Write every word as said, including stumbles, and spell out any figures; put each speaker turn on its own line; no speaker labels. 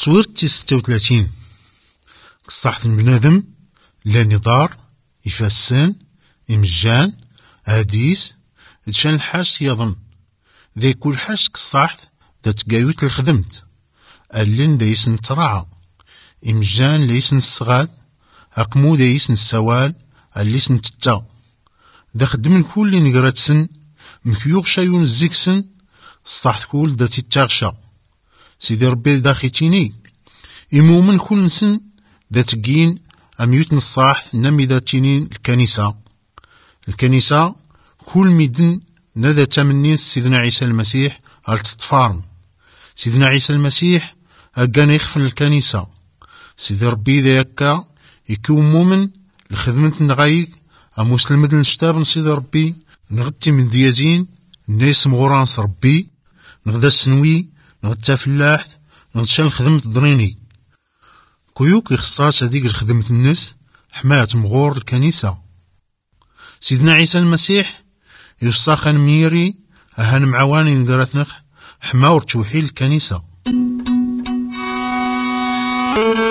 تصوير تي ستة وثلاثين كصحة البنادم لا نضار يفاسن إمجان هاديس دشان الحاج يظن ذي كل حاج كصحة دا تقايوت الخدمت اللين دا يسن ترعى إمجان ليسن الصغاد أقمو دا يسن السوال اللي يسن تتا دا خدم الكل اللي نقراتسن مكيوغ شايون الزيكسن الصحة كول دا تتاغشا سيدي ربي دا خيتيني إمومن كل نسن دا تقين أميوت نصاح نمي دا تينين الكنيسة الكنيسة كل ميدن نذا تمنين سيدنا عيسى المسيح هل تتفارم سيدنا عيسى المسيح أقان يخفن الكنيسة سيدي ربي ذا يكا يكون مؤمن لخدمة نغايق أمسلم مدن الشتاب سيدي ربي نغتي من ديازين الناس مغرانس ربي نغدا السنوي نغدا فلاح نغدا خدمة ضريني كيوك إخصاص هذيك الخدمة الناس حماة مغور الكنيسة سيدنا عيسى المسيح يوصاخن ميري أهان معواني نقراتنخ حماور توحيل الكنيسة